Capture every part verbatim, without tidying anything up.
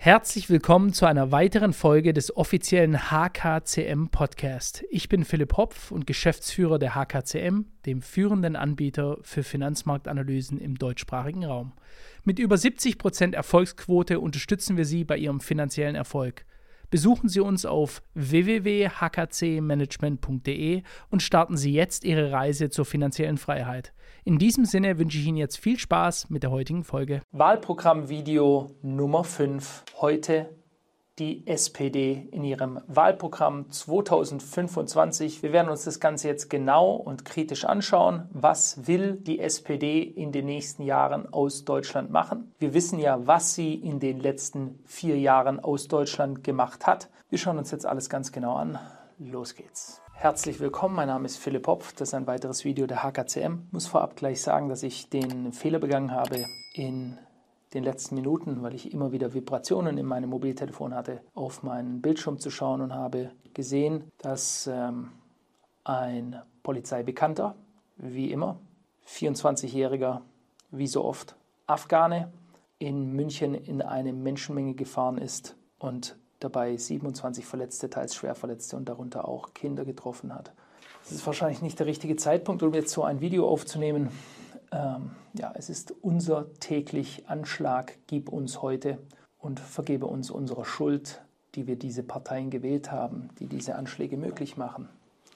Herzlich willkommen zu einer weiteren Folge des offiziellen H K C M Podcast. Ich bin Philipp Hopf und Geschäftsführer der H K C M, dem führenden Anbieter für Finanzmarktanalysen im deutschsprachigen Raum. Mit über siebzig Prozent Erfolgsquote unterstützen wir Sie bei Ihrem finanziellen Erfolg. Besuchen Sie uns auf w w w punkt h k c management punkt d e und starten Sie jetzt Ihre Reise zur finanziellen Freiheit. In diesem Sinne wünsche ich Ihnen jetzt viel Spaß mit der heutigen Folge. Wahlprogramm-Video Nummer fünf. Heute die S P D in ihrem Wahlprogramm zweitausendfünfundzwanzig. Wir werden uns das Ganze jetzt genau und kritisch anschauen. Was will die S P D in den nächsten Jahren aus Deutschland machen? Wir wissen ja, was sie in den letzten vier Jahren aus Deutschland gemacht hat. Wir schauen uns jetzt alles ganz genau an. Los geht's. Herzlich willkommen, mein Name ist Philipp Hopf, das ist ein weiteres Video der H K C M. Ich muss vorab gleich sagen, dass ich den Fehler begangen habe in den letzten Minuten, weil ich immer wieder Vibrationen in meinem Mobiltelefon hatte, auf meinen Bildschirm zu schauen und habe gesehen, dass ähm, ein Polizeibekannter, wie immer, vierundzwanzigjähriger, wie so oft, Afghane, in München in eine Menschenmenge gefahren ist und dabei siebenundzwanzig Verletzte, teils Schwerverletzte und darunter auch Kinder getroffen hat. Es ist wahrscheinlich nicht der richtige Zeitpunkt, um jetzt so ein Video aufzunehmen. Ähm, ja, es ist unser täglich Anschlag, gib uns heute und vergebe uns unsere Schuld, die wir diese Parteien gewählt haben, die diese Anschläge möglich machen.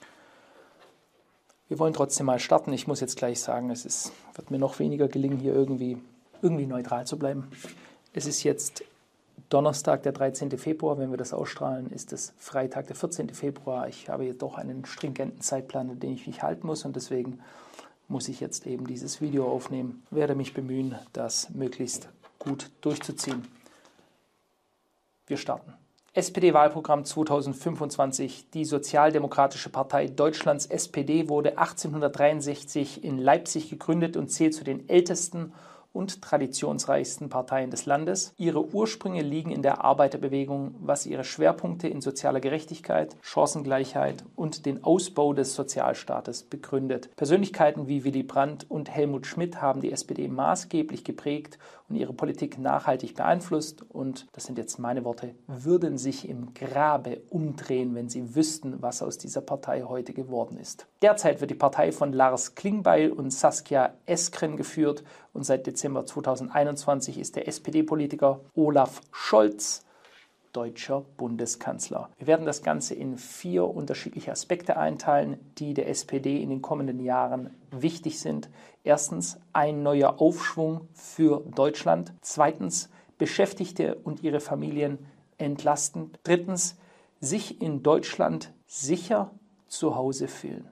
Wir wollen trotzdem mal starten. Ich muss jetzt gleich sagen, es ist, wird mir noch weniger gelingen, hier irgendwie, irgendwie neutral zu bleiben. Es ist jetzt Donnerstag, der dreizehnte Februar, wenn wir das ausstrahlen, ist es Freitag, der vierzehnte Februar. Ich habe hier doch einen stringenten Zeitplan, an den ich mich halten muss und deswegen muss ich jetzt eben dieses Video aufnehmen. Ich werde mich bemühen, das möglichst gut durchzuziehen. Wir starten. S P D-Wahlprogramm zweitausendfünfundzwanzig. Die Sozialdemokratische Partei Deutschlands S P D wurde achtzehnhundertdreiundsechzig in Leipzig gegründet und zählt zu den ältesten und traditionsreichsten Parteien des Landes. Ihre Ursprünge liegen in der Arbeiterbewegung, was ihre Schwerpunkte in sozialer Gerechtigkeit, Chancengleichheit und den Ausbau des Sozialstaates begründet. Persönlichkeiten wie Willy Brandt und Helmut Schmidt haben die S P D maßgeblich geprägt und ihre Politik nachhaltig beeinflusst und, das sind jetzt meine Worte, würden sich im Grabe umdrehen, wenn sie wüssten, was aus dieser Partei heute geworden ist. Derzeit wird die Partei von Lars Klingbeil und Saskia Esken geführt und seit Dezember zweitausendeinundzwanzig ist der S P D-Politiker Olaf Scholz deutscher Bundeskanzler. Wir werden das Ganze in vier unterschiedliche Aspekte einteilen, die der S P D in den kommenden Jahren wichtig sind. Erstens, ein neuer Aufschwung für Deutschland. Zweitens, Beschäftigte und ihre Familien entlasten. Drittens, sich in Deutschland sicher zu Hause fühlen.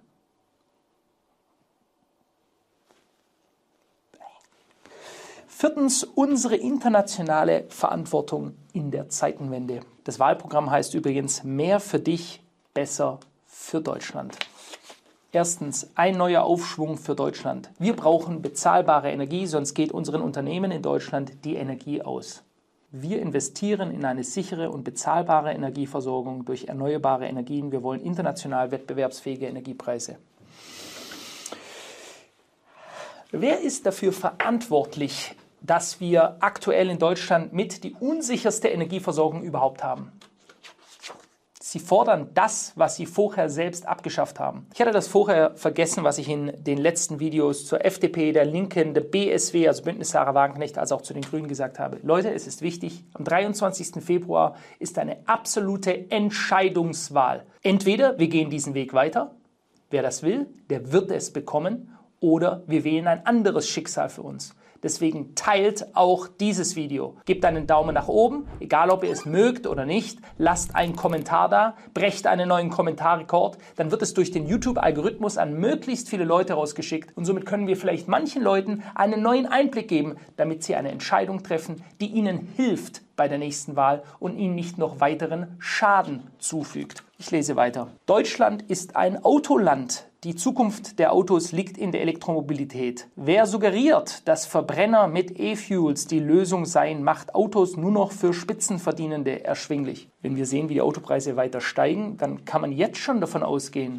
Viertens, unsere internationale Verantwortung in der Zeitenwende. Das Wahlprogramm heißt übrigens mehr für dich, besser für Deutschland. Erstens, ein neuer Aufschwung für Deutschland. Wir brauchen bezahlbare Energie, sonst geht unseren Unternehmen in Deutschland die Energie aus. Wir investieren in eine sichere und bezahlbare Energieversorgung durch erneuerbare Energien. Wir wollen international wettbewerbsfähige Energiepreise. Wer ist dafür verantwortlich, dass wir aktuell in Deutschland mit die unsicherste Energieversorgung überhaupt haben? Sie fordern das, was sie vorher selbst abgeschafft haben. Ich hatte das vorher vergessen, was ich in den letzten Videos zur F D P, der Linken, der B S W, also Bündnis Sarah Wagenknecht, als auch zu den Grünen gesagt habe. Leute, es ist wichtig, am dreiundzwanzigsten Februar ist eine absolute Entscheidungswahl. Entweder wir gehen diesen Weg weiter, wer das will, der wird es bekommen, oder wir wählen ein anderes Schicksal für uns. Deswegen teilt auch dieses Video. Gebt einen Daumen nach oben, egal ob ihr es mögt oder nicht. Lasst einen Kommentar da, brecht einen neuen Kommentarrekord. Dann wird es durch den YouTube-Algorithmus an möglichst viele Leute rausgeschickt. Und somit können wir vielleicht manchen Leuten einen neuen Einblick geben, damit sie eine Entscheidung treffen, die ihnen hilft bei der nächsten Wahl und ihnen nicht noch weiteren Schaden zufügt. Ich lese weiter. Deutschland ist ein Autoland. Die Zukunft der Autos liegt in der Elektromobilität. Wer suggeriert, dass Verbrenner mit E-Fuels die Lösung seien, macht Autos nur noch für Spitzenverdienende erschwinglich. Wenn wir sehen, wie die Autopreise weiter steigen, dann kann man jetzt schon davon ausgehen,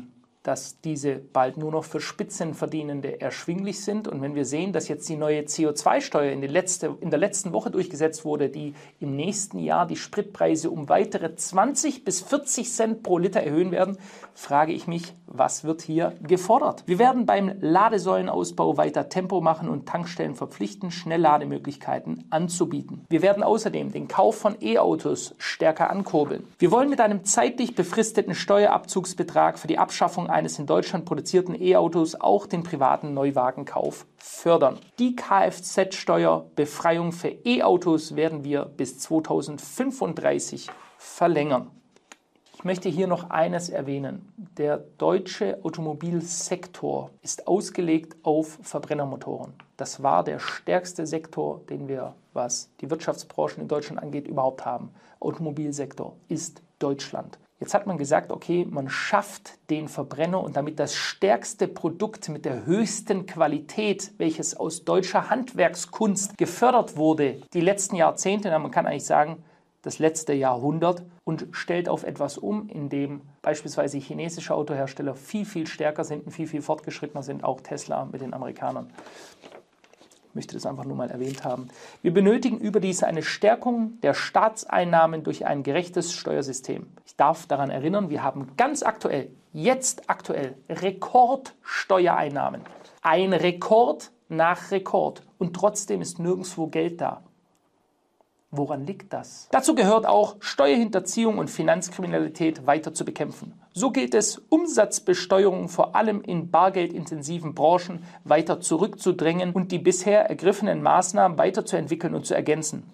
dass diese bald nur noch für Spitzenverdienende erschwinglich sind. Und wenn wir sehen, dass jetzt die neue C O zwei Steuer in, die letzte, in der letzten Woche durchgesetzt wurde, die im nächsten Jahr die Spritpreise um weitere zwanzig bis vierzig Cent pro Liter erhöhen werden, frage ich mich, was wird hier gefordert? Wir werden beim Ladesäulenausbau weiter Tempo machen und Tankstellen verpflichten, Schnelllademöglichkeiten anzubieten. Wir werden außerdem den Kauf von E-Autos stärker ankurbeln. Wir wollen mit einem zeitlich befristeten Steuerabzugsbetrag für die Abschaffung eines in Deutschland produzierten E-Autos auch den privaten Neuwagenkauf fördern. Die Kfz-Steuerbefreiung für E-Autos werden wir bis zweitausendfünfunddreißig verlängern. Ich möchte hier noch eines erwähnen. Der deutsche Automobilsektor ist ausgelegt auf Verbrennermotoren. Das war der stärkste Sektor, den wir, was die Wirtschaftsbranchen in Deutschland angeht, überhaupt haben. Automobilsektor ist Deutschland. Jetzt hat man gesagt, okay, man schafft den Verbrenner und damit das stärkste Produkt mit der höchsten Qualität, welches aus deutscher Handwerkskunst gefördert wurde, die letzten Jahrzehnte, man kann eigentlich sagen, das letzte Jahrhundert, und stellt auf etwas um, in dem beispielsweise chinesische Autohersteller viel, viel stärker sind und viel, viel fortgeschrittener sind, auch Tesla mit den Amerikanern. Ich möchte das einfach nur mal erwähnt haben. Wir benötigen überdies eine Stärkung der Staatseinnahmen durch ein gerechtes Steuersystem. Ich darf daran erinnern, wir haben ganz aktuell, jetzt aktuell, Rekordsteuereinnahmen. Ein Rekord nach Rekord. Und trotzdem ist nirgendwo Geld da. Woran liegt das? Dazu gehört auch, Steuerhinterziehung und Finanzkriminalität weiter zu bekämpfen. So gilt es, Umsatzbesteuerung vor allem in bargeldintensiven Branchen weiter zurückzudrängen und die bisher ergriffenen Maßnahmen weiterzuentwickeln und zu ergänzen.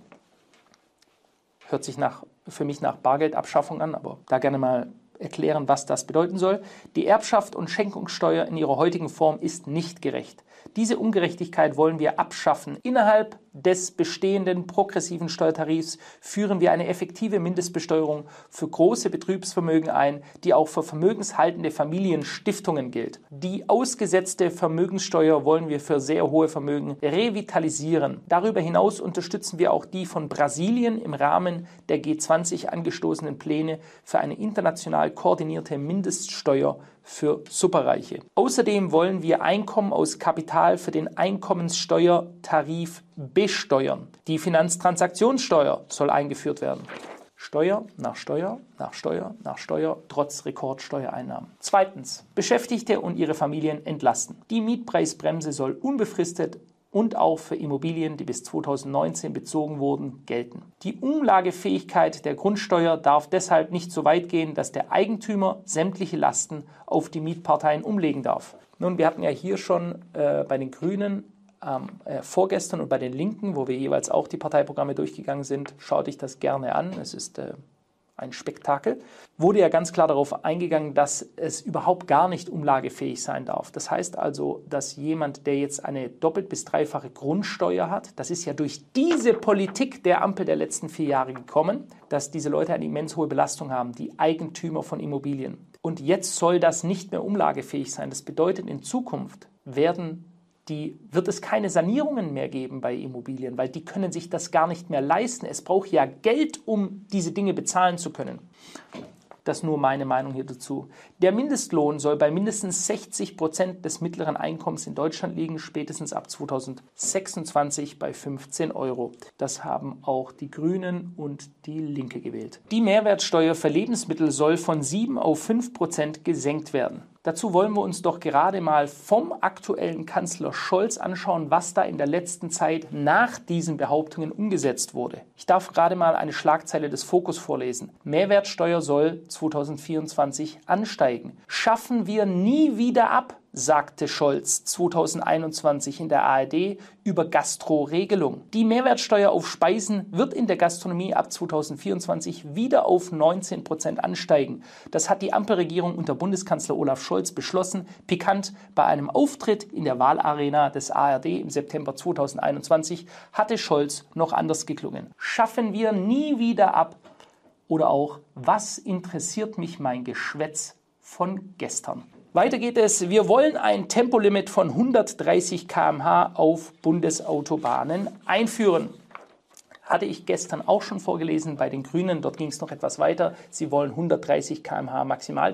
Hört sich nach, für mich nach Bargeldabschaffung an, aber da gerne mal erklären, was das bedeuten soll. Die Erbschaft- und Schenkungssteuer in ihrer heutigen Form ist nicht gerecht. Diese Ungerechtigkeit wollen wir abschaffen. Innerhalb des bestehenden progressiven Steuertarifs führen wir eine effektive Mindestbesteuerung für große Betriebsvermögen ein, die auch für vermögenshaltende Familienstiftungen gilt. Die ausgesetzte Vermögenssteuer wollen wir für sehr hohe Vermögen revitalisieren. Darüber hinaus unterstützen wir auch die von Brasilien im Rahmen der G zwanzig angestoßenen Pläne für eine international koordinierte Mindeststeuer für Superreiche. Außerdem wollen wir Einkommen aus Kapital für den Einkommenssteuertarif besteuern. Die Finanztransaktionssteuer soll eingeführt werden. Steuer nach Steuer nach Steuer nach Steuer, trotz Rekordsteuereinnahmen. Zweitens, Beschäftigte und ihre Familien entlasten. Die Mietpreisbremse soll unbefristet und auch für Immobilien, die bis zweitausendneunzehn bezogen wurden, gelten. Die Umlagefähigkeit der Grundsteuer darf deshalb nicht so weit gehen, dass der Eigentümer sämtliche Lasten auf die Mietparteien umlegen darf. Nun, wir hatten ja hier schon äh, bei den Grünen ähm, äh, vorgestern und bei den Linken, wo wir jeweils auch die Parteiprogramme durchgegangen sind, schau dich das gerne an. Es ist äh, ein Spektakel, wurde ja ganz klar darauf eingegangen, dass es überhaupt gar nicht umlagefähig sein darf. Das heißt also, dass jemand, der jetzt eine doppelt bis dreifache Grundsteuer hat, das ist ja durch diese Politik der Ampel der letzten vier Jahre gekommen, dass diese Leute eine immens hohe Belastung haben, die Eigentümer von Immobilien. Und jetzt soll das nicht mehr umlagefähig sein. Das bedeutet, in Zukunft werden Die, wird es keine Sanierungen mehr geben bei Immobilien, weil die können sich das gar nicht mehr leisten. Es braucht ja Geld, um diese Dinge bezahlen zu können. Das ist nur meine Meinung hier dazu. Der Mindestlohn soll bei mindestens sechzig Prozent des mittleren Einkommens in Deutschland liegen, spätestens ab zweitausendsechsundzwanzig bei fünfzehn Euro. Das haben auch die Grünen und die Linke gewählt. Die Mehrwertsteuer für Lebensmittel soll von sieben auf fünf Prozent gesenkt werden. Dazu wollen wir uns doch gerade mal vom aktuellen Kanzler Scholz anschauen, was da in der letzten Zeit nach diesen Behauptungen umgesetzt wurde. Ich darf gerade mal eine Schlagzeile des Fokus vorlesen. Mehrwertsteuer soll zweitausendvierundzwanzig ansteigen. Schaffen wir nie wieder ab, sagte Scholz zweitausendeinundzwanzig in der A R D über Gastro-Regelung. Die Mehrwertsteuer auf Speisen wird in der Gastronomie ab zweitausendvierundzwanzig wieder auf neunzehn Prozent ansteigen. Das hat die Ampelregierung unter Bundeskanzler Olaf Scholz beschlossen. Pikant, bei einem Auftritt in der Wahlarena des A R D im September zweitausendeinundzwanzig hatte Scholz noch anders geklungen. Schaffen wir nie wieder ab. Oder auch, was interessiert mich mein Geschwätz von gestern? Weiter geht es. Wir wollen ein Tempolimit von hundertdreißig Kilometer pro Stunde auf Bundesautobahnen einführen. Hatte ich gestern auch schon vorgelesen bei den Grünen. Dort ging es noch etwas weiter. Sie wollen hundertdreißig Kilometer pro Stunde Maximaltempo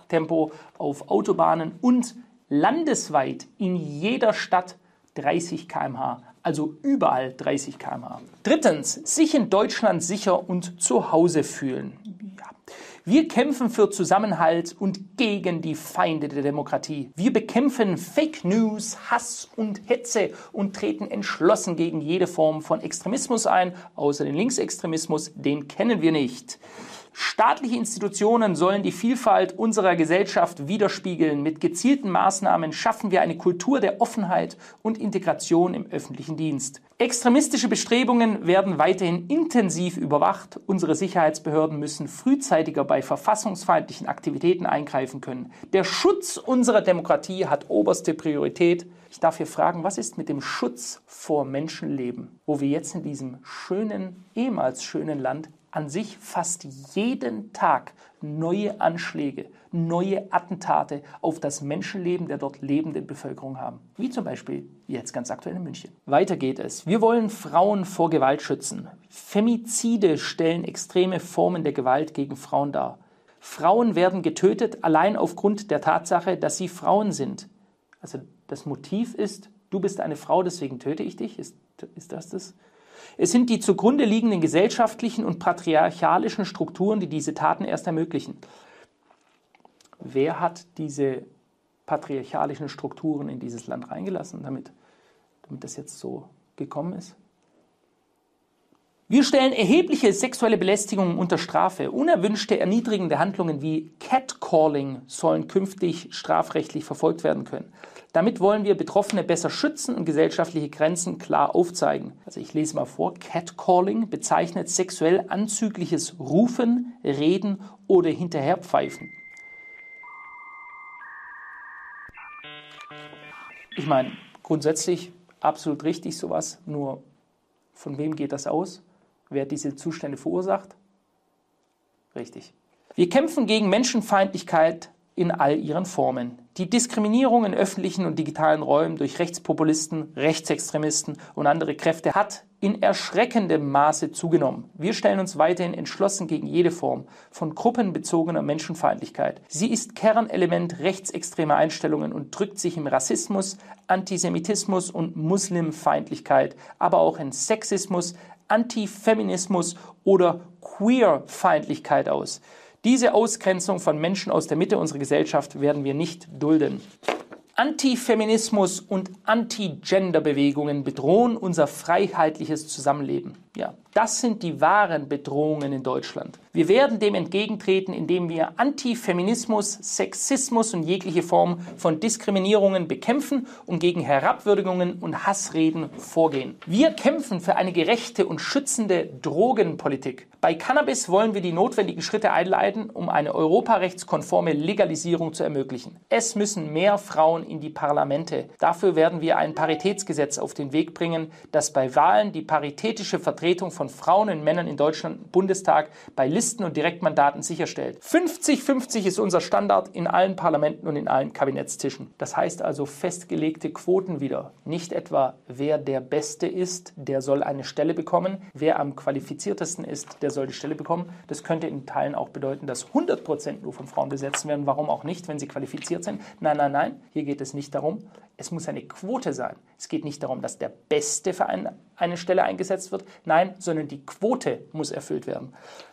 Fahrtempo auf Autobahnen und landesweit in jeder Stadt dreißig Kilometer pro Stunde. Also überall dreißig Kilometer pro Stunde. Drittens, sich in Deutschland sicher und zu Hause fühlen. Ja. Wir kämpfen für Zusammenhalt und gegen die Feinde der Demokratie. Wir bekämpfen Fake News, Hass und Hetze und treten entschlossen gegen jede Form von Extremismus ein, außer den Linksextremismus, den kennen wir nicht. Staatliche Institutionen sollen die Vielfalt unserer Gesellschaft widerspiegeln. Mit gezielten Maßnahmen schaffen wir eine Kultur der Offenheit und Integration im öffentlichen Dienst. Extremistische Bestrebungen werden weiterhin intensiv überwacht. Unsere Sicherheitsbehörden müssen frühzeitiger bei verfassungsfeindlichen Aktivitäten eingreifen können. Der Schutz unserer Demokratie hat oberste Priorität. Ich darf hier fragen, was ist mit dem Schutz vor Menschenleben, wo wir jetzt in diesem schönen, ehemals schönen Land an sich fast jeden Tag neue Anschläge, neue Attentate auf das Menschenleben der dort lebenden Bevölkerung haben. Wie zum Beispiel jetzt ganz aktuell in München. Weiter geht es. Wir wollen Frauen vor Gewalt schützen. Femizide stellen extreme Formen der Gewalt gegen Frauen dar. Frauen werden getötet allein aufgrund der Tatsache, dass sie Frauen sind. Also das Motiv ist, du bist eine Frau, deswegen töte ich dich. Ist, ist das das? Es sind die zugrunde liegenden gesellschaftlichen und patriarchalischen Strukturen, die diese Taten erst ermöglichen. Wer hat diese patriarchalischen Strukturen in dieses Land reingelassen, damit, damit das jetzt so gekommen ist? Wir stellen erhebliche sexuelle Belästigungen unter Strafe. Unerwünschte, erniedrigende Handlungen wie Catcalling sollen künftig strafrechtlich verfolgt werden können. Damit wollen wir Betroffene besser schützen und gesellschaftliche Grenzen klar aufzeigen. Also ich lese mal vor. Catcalling bezeichnet sexuell anzügliches Rufen, Reden oder Hinterherpfeifen. Ich meine, grundsätzlich absolut richtig sowas, nur von wem geht das aus? Wer diese Zustände verursacht? Richtig. Wir kämpfen gegen Menschenfeindlichkeit in all ihren Formen. Die Diskriminierung in öffentlichen und digitalen Räumen durch Rechtspopulisten, Rechtsextremisten und andere Kräfte hat in erschreckendem Maße zugenommen. Wir stellen uns weiterhin entschlossen gegen jede Form von gruppenbezogener Menschenfeindlichkeit. Sie ist Kernelement rechtsextremer Einstellungen und drückt sich im Rassismus, Antisemitismus und Muslimfeindlichkeit, aber auch in Sexismus, Antifeminismus oder Queerfeindlichkeit aus. Diese Ausgrenzung von Menschen aus der Mitte unserer Gesellschaft werden wir nicht dulden. Antifeminismus und Anti-Gender-Bewegungen bedrohen unser freiheitliches Zusammenleben. Ja, das sind die wahren Bedrohungen in Deutschland. Wir werden dem entgegentreten, indem wir Antifeminismus, Sexismus und jegliche Form von Diskriminierungen bekämpfen und gegen Herabwürdigungen und Hassreden vorgehen. Wir kämpfen für eine gerechte und schützende Drogenpolitik. Bei Cannabis wollen wir die notwendigen Schritte einleiten, um eine europarechtskonforme Legalisierung zu ermöglichen. Es müssen mehr Frauen in die Parlamente. Dafür werden wir ein Paritätsgesetz auf den Weg bringen, das bei Wahlen die paritätische Vertretung von Frauen und Männern in Deutschland Bundestag bei Listen und Direktmandaten sicherstellt. fünfzig fünfzig ist unser Standard in allen Parlamenten und in allen Kabinettstischen. Das heißt also festgelegte Quoten wieder. Nicht etwa, wer der Beste ist, der soll eine Stelle bekommen. Wer am qualifiziertesten ist, der soll die Stelle bekommen. Das könnte in Teilen auch bedeuten, dass hundert Prozent nur von Frauen besetzt werden. Warum auch nicht, wenn sie qualifiziert sind? Nein, nein, nein. Hier geht es nicht darum. Es muss eine Quote sein. Es geht nicht darum, dass der Beste für eine, eine Stelle eingesetzt wird. Nein, sondern die Quote muss erfüllt werden.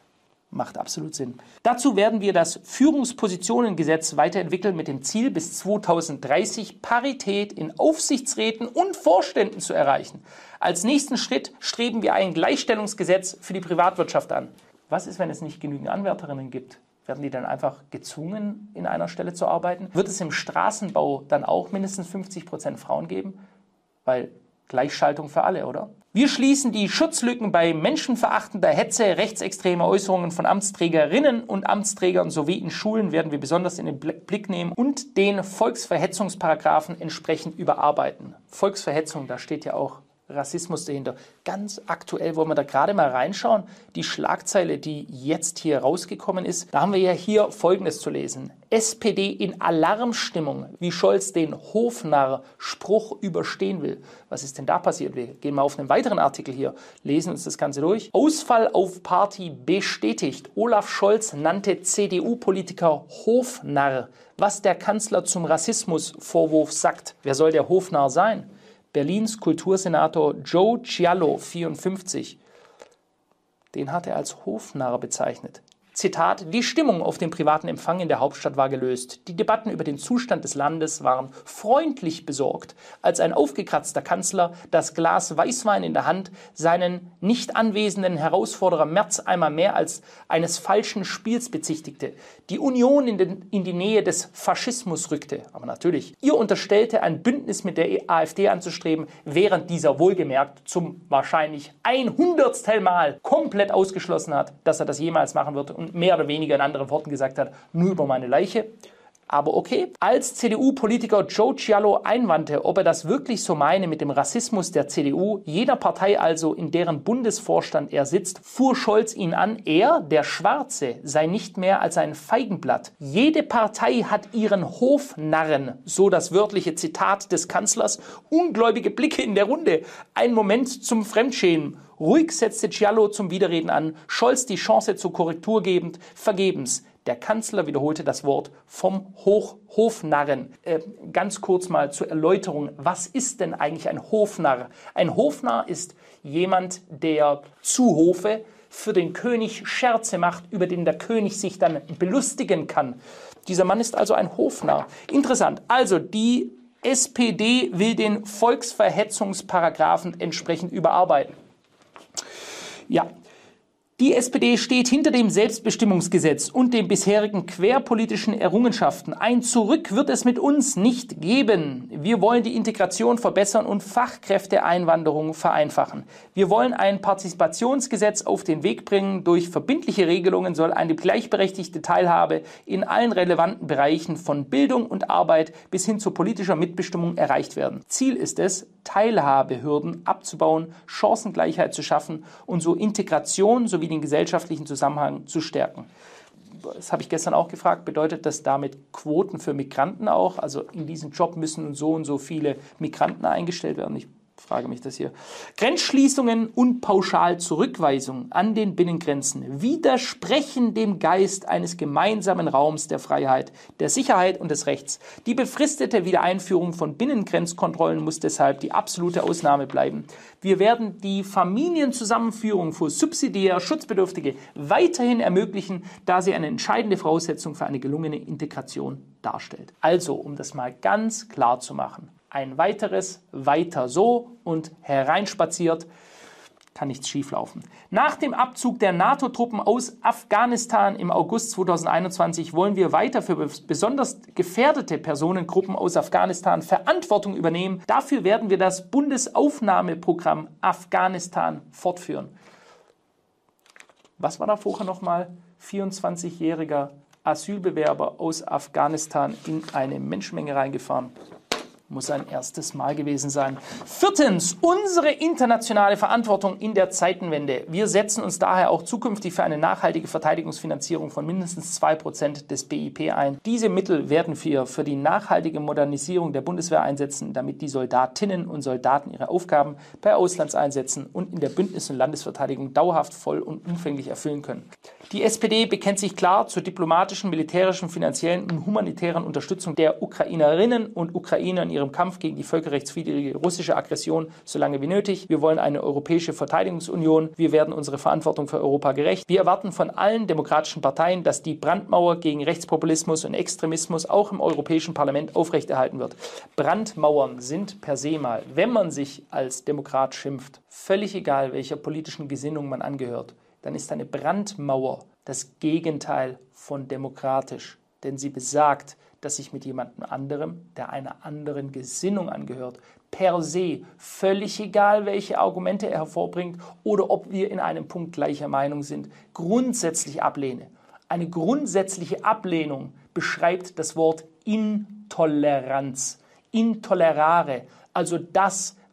Macht absolut Sinn. Dazu werden wir das Führungspositionengesetz weiterentwickeln mit dem Ziel, bis zweitausenddreißig Parität in Aufsichtsräten und Vorständen zu erreichen. Als nächsten Schritt streben wir ein Gleichstellungsgesetz für die Privatwirtschaft an. Was ist, wenn es nicht genügend Anwärterinnen gibt? Werden die dann einfach gezwungen, in einer Stelle zu arbeiten? Wird es im Straßenbau dann auch mindestens fünfzig Prozent Frauen geben? Weil Gleichschaltung für alle, oder? Wir schließen die Schutzlücken bei menschenverachtender Hetze, rechtsextremer Äußerungen von Amtsträgerinnen und Amtsträgern sowie in Schulen werden wir besonders in den Blick nehmen und den Volksverhetzungsparagraphen entsprechend überarbeiten. Volksverhetzung, da steht ja auch Rassismus dahinter. Ganz aktuell wollen wir da gerade mal reinschauen. Die Schlagzeile, die jetzt hier rausgekommen ist, da haben wir ja hier Folgendes zu lesen. S P D in Alarmstimmung, wie Scholz den Hofnarr-Spruch überstehen will. Was ist denn da passiert? Wir gehen mal auf einen weiteren Artikel hier, lesen uns das Ganze durch. Ausfall auf Party bestätigt. Olaf Scholz nannte C D U-Politiker Hofnarr. Was der Kanzler zum Rassismusvorwurf sagt. Wer soll der Hofnarr sein? Berlins Kultursenator Joe Cialo, vierundfünfzig, den hat er als Hofnarr bezeichnet. Zitat, die Stimmung auf dem privaten Empfang in der Hauptstadt war gelöst. Die Debatten über den Zustand des Landes waren freundlich besorgt, als ein aufgekratzter Kanzler, das Glas Weißwein in der Hand, seinen nicht anwesenden Herausforderer Merz einmal mehr als eines falschen Spiels bezichtigte. Die Union in, den, in die Nähe des Faschismus rückte. Aber natürlich, ihr unterstellte, ein Bündnis mit der AfD anzustreben, während dieser wohlgemerkt zum wahrscheinlich hundertstel Mal komplett ausgeschlossen hat, dass er das jemals machen wird und mehr oder weniger in anderen Worten gesagt hat, nur über meine Leiche. Aber okay. Als C D U-Politiker Joe Cialo einwandte, ob er das wirklich so meine mit dem Rassismus der C D U, jener Partei also, in deren Bundesvorstand er sitzt, fuhr Scholz ihn an, er, der Schwarze, sei nicht mehr als ein Feigenblatt. Jede Partei hat ihren Hofnarren, so das wörtliche Zitat des Kanzlers, ungläubige Blicke in der Runde, ein Moment zum Fremdschämen. Ruhig setzte Cialo zum Widerreden an, Scholz die Chance zur Korrektur gebend, vergebens. Der Kanzler wiederholte das Wort vom Hoch Hofnarren. Äh, ganz kurz mal zur Erläuterung, was ist denn eigentlich ein Hofnarr? Ein Hofnarr ist jemand, der zu Hofe für den König Scherze macht, über den der König sich dann belustigen kann. Dieser Mann ist also ein Hofnarr. Interessant. Also die S P D will den Volksverhetzungsparagraphen entsprechend überarbeiten. Ja, die S P D steht hinter dem Selbstbestimmungsgesetz und den bisherigen querpolitischen Errungenschaften. Ein Zurück wird es mit uns nicht geben. Wir wollen die Integration verbessern und Fachkräfteeinwanderung vereinfachen. Wir wollen ein Partizipationsgesetz auf den Weg bringen. Durch verbindliche Regelungen soll eine gleichberechtigte Teilhabe in allen relevanten Bereichen von Bildung und Arbeit bis hin zu politischer Mitbestimmung erreicht werden. Ziel ist es, Teilhabehürden abzubauen, Chancengleichheit zu schaffen und so Integration sowie den gesellschaftlichen Zusammenhang zu stärken. Das habe ich gestern auch gefragt, bedeutet das damit Quoten für Migranten auch? Also in diesen Job müssen so und so viele Migranten eingestellt werden? Ich frage mich das hier. Grenzschließungen und Pauschalzurückweisung an den Binnengrenzen widersprechen dem Geist eines gemeinsamen Raums der Freiheit, der Sicherheit und des Rechts. Die befristete Wiedereinführung von Binnengrenzkontrollen muss deshalb die absolute Ausnahme bleiben. Wir werden die Familienzusammenführung für subsidiär Schutzbedürftige weiterhin ermöglichen, da sie eine entscheidende Voraussetzung für eine gelungene Integration darstellt. Also, um das mal ganz klar zu machen, ein weiteres weiter so und hereinspaziert, kann nichts schieflaufen. Nach dem Abzug der NATO-Truppen aus Afghanistan im August zweitausendeinundzwanzig wollen wir weiter für besonders gefährdete Personengruppen aus Afghanistan Verantwortung übernehmen. Dafür werden wir das Bundesaufnahmeprogramm Afghanistan fortführen. Was war da vorher nochmal? vierundzwanzigjähriger Asylbewerber aus Afghanistan in eine Menschenmenge reingefahren. Muss ein erstes Mal gewesen sein. Viertens, unsere internationale Verantwortung in der Zeitenwende. Wir setzen uns daher auch zukünftig für eine nachhaltige Verteidigungsfinanzierung von mindestens zwei Prozent des B I P ein. Diese Mittel werden wir für die nachhaltige Modernisierung der Bundeswehr einsetzen, damit die Soldatinnen und Soldaten ihre Aufgaben bei Auslandseinsätzen und in der Bündnis- und Landesverteidigung dauerhaft voll und umfänglich erfüllen können. Die S P D bekennt sich klar zur diplomatischen, militärischen, finanziellen und humanitären Unterstützung der Ukrainerinnen und Ukrainer in ihrem Kampf gegen die völkerrechtswidrige russische Aggression so lange wie nötig. Wir wollen eine europäische Verteidigungsunion. Wir werden unsere Verantwortung für Europa gerecht. Wir erwarten von allen demokratischen Parteien, dass die Brandmauer gegen Rechtspopulismus und Extremismus auch im Europäischen Parlament aufrechterhalten wird. Brandmauern sind per se mal, wenn man sich als Demokrat schimpft, völlig egal, welcher politischen Gesinnung man angehört, dann ist eine Brandmauer das Gegenteil von demokratisch. Denn sie besagt, dass ich mit jemandem anderem, der einer anderen Gesinnung angehört, per se, völlig egal, welche Argumente er hervorbringt oder ob wir in einem Punkt gleicher Meinung sind, grundsätzlich ablehne. Eine grundsätzliche Ablehnung beschreibt das Wort Intoleranz. Intolerare, also das,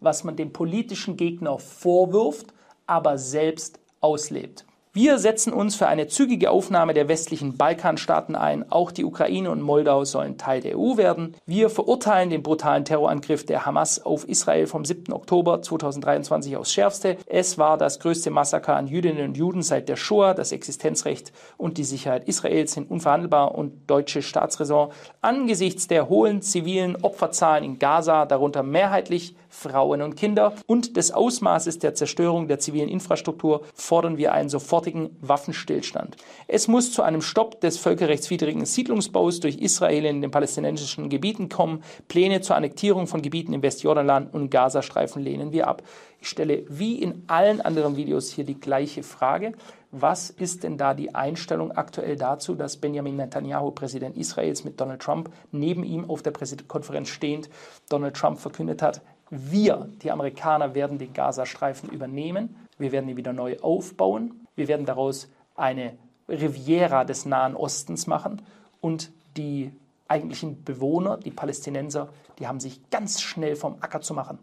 was man dem politischen Gegner vorwirft, aber selbst auslebt. Wir setzen uns für eine zügige Aufnahme der westlichen Balkanstaaten ein. Auch die Ukraine und Moldau sollen Teil der E U werden. Wir verurteilen den brutalen Terrorangriff der Hamas auf Israel vom siebten Oktober zweitausenddreiundzwanzig aufs Schärfste. Es war das größte Massaker an Jüdinnen und Juden seit der Shoah. Das Existenzrecht und die Sicherheit Israels sind unverhandelbar und deutsche Staatsräson angesichts der hohen zivilen Opferzahlen in Gaza, darunter mehrheitlich Frauen und Kinder, und des Ausmaßes der Zerstörung der zivilen Infrastruktur fordern wir einen sofortigen Waffenstillstand. Es muss zu einem Stopp des völkerrechtswidrigen Siedlungsbaus durch Israel in den palästinensischen Gebieten kommen. Pläne zur Annektierung von Gebieten im Westjordanland und Gazastreifen lehnen wir ab. Ich stelle wie in allen anderen Videos hier die gleiche Frage. Was ist denn da die Einstellung aktuell dazu, dass Benjamin Netanyahu, Präsident Israels, mit Donald Trump neben ihm auf der Pressekonferenz stehend Donald Trump verkündet hat: Wir, die Amerikaner, werden den Gazastreifen übernehmen. Wir werden ihn wieder neu aufbauen. Wir werden daraus eine Riviera des Nahen Ostens machen. Und die eigentlichen Bewohner, die Palästinenser, die haben sich ganz schnell vom Acker zu machen.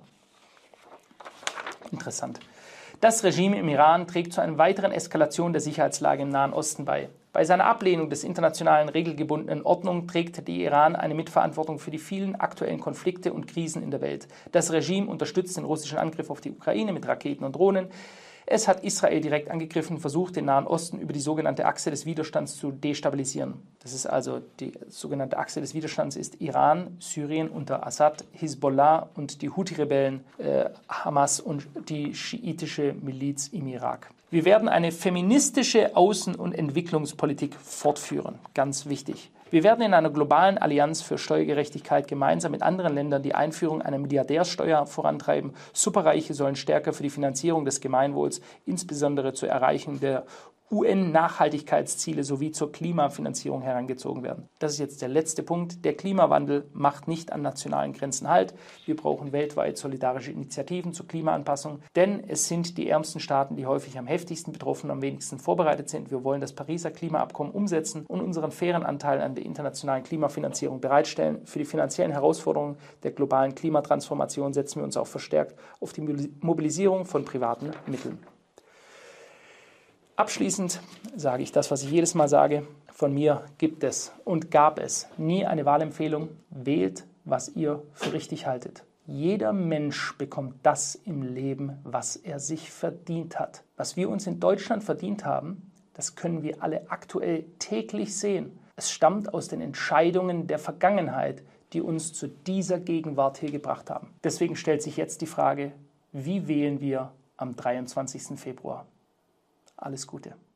Interessant. Das Regime im Iran trägt zu einer weiteren Eskalation der Sicherheitslage im Nahen Osten bei. Bei seiner Ablehnung des internationalen regelgebundenen Ordnung trägt der Iran eine Mitverantwortung für die vielen aktuellen Konflikte und Krisen in der Welt. Das Regime unterstützt den russischen Angriff auf die Ukraine mit Raketen und Drohnen. Es hat Israel direkt angegriffen, versucht, den Nahen Osten über die sogenannte Achse des Widerstands zu destabilisieren. Das ist also die sogenannte Achse des Widerstands ist Iran, Syrien unter Assad, Hisbollah und die Houthi-Rebellen, äh, Hamas und die schiitische Miliz im Irak. Wir werden eine feministische Außen- und Entwicklungspolitik fortführen. Ganz wichtig. Wir werden in einer globalen Allianz für Steuergerechtigkeit gemeinsam mit anderen Ländern die Einführung einer Milliardärsteuer vorantreiben. Superreiche sollen stärker für die Finanzierung des Gemeinwohls, insbesondere zur Erreichung der U N-Nachhaltigkeitsziele sowie zur Klimafinanzierung herangezogen werden. Das ist jetzt der letzte Punkt. Der Klimawandel macht nicht an nationalen Grenzen Halt. Wir brauchen weltweit solidarische Initiativen zur Klimaanpassung, denn es sind die ärmsten Staaten, die häufig am heftigsten betroffen und am wenigsten vorbereitet sind. Wir wollen das Pariser Klimaabkommen umsetzen und unseren fairen Anteil an der internationalen Klimafinanzierung bereitstellen. Für die finanziellen Herausforderungen der globalen Klimatransformation setzen wir uns auch verstärkt auf die Mobilisierung von privaten Mitteln. Abschließend sage ich das, was ich jedes Mal sage. Von mir gibt es und gab es nie eine Wahlempfehlung. Wählt, was ihr für richtig haltet. Jeder Mensch bekommt das im Leben, was er sich verdient hat. Was wir uns in Deutschland verdient haben, das können wir alle aktuell täglich sehen. Es stammt aus den Entscheidungen der Vergangenheit, die uns zu dieser Gegenwart hier gebracht haben. Deswegen stellt sich jetzt die Frage, wie wählen wir am dreiundzwanzigsten Februar? Alles Gute.